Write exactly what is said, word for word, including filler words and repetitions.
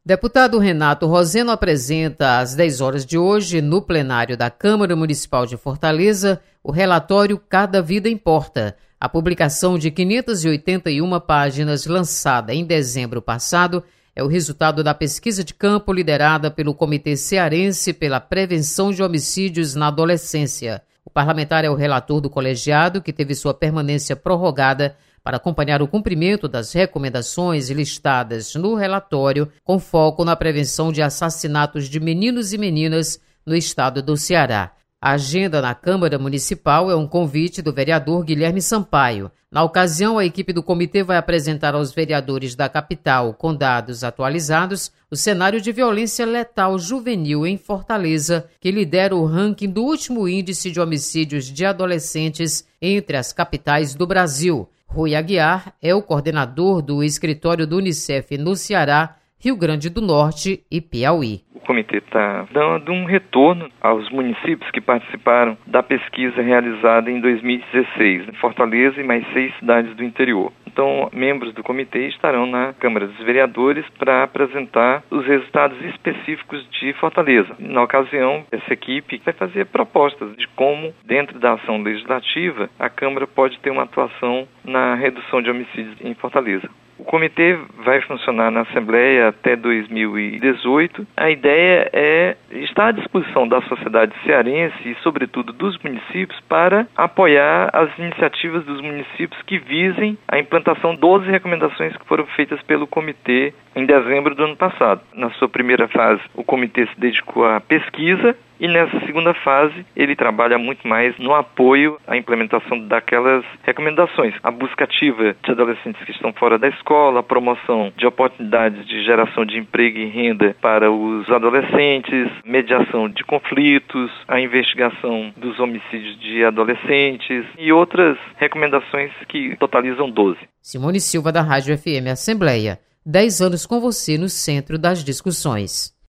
Deputado Renato Roseno apresenta às dez horas de hoje, no plenário da Câmara Municipal de Fortaleza, o relatório Cada Vida Importa. A publicação de quinhentas e oitenta e uma páginas, lançada em dezembro passado, é o resultado da pesquisa de campo liderada pelo Comitê Cearense pela Prevenção de Homicídios na Adolescência. O parlamentar é o relator do colegiado, que teve sua permanência prorrogada para acompanhar o cumprimento das recomendações listadas no relatório, com foco na prevenção de assassinatos de meninos e meninas no estado do Ceará. A agenda na Câmara Municipal é um convite do vereador Guilherme Sampaio. Na ocasião, a equipe do comitê vai apresentar aos vereadores da capital, com dados atualizados, o cenário de violência letal juvenil em Fortaleza, que lidera o ranking do último índice de homicídios de adolescentes entre as capitais do Brasil. Rui Aguiar é o coordenador do escritório do Unicef no Ceará, Rio Grande do Norte e Piauí. O comitê está dando um retorno aos municípios que participaram da pesquisa realizada em dois mil e dezesseis, em Fortaleza e mais seis cidades do interior. Então, membros do comitê estarão na Câmara dos Vereadores para apresentar os resultados específicos de Fortaleza. Na ocasião, essa equipe vai fazer propostas de como, dentro da ação legislativa, a Câmara pode ter uma atuação na redução de homicídios em Fortaleza. O comitê vai funcionar na Assembleia até dois mil e dezoito. A ideia é estar à disposição da sociedade cearense e, sobretudo, dos municípios para apoiar as iniciativas dos municípios que visem a implantação de doze recomendações que foram feitas pelo comitê em dezembro do ano passado. Na sua primeira fase, o comitê se dedicou à pesquisa e nessa segunda fase ele trabalha muito mais no apoio à implementação daquelas recomendações. A busca ativa de adolescentes que estão fora da escola, a promoção de oportunidades de geração de emprego e renda para os adolescentes, mediação de conflitos, a investigação dos homicídios de adolescentes e outras recomendações que totalizam doze. Simone Silva, da Rádio F M Assembleia. dez anos com você no centro das discussões.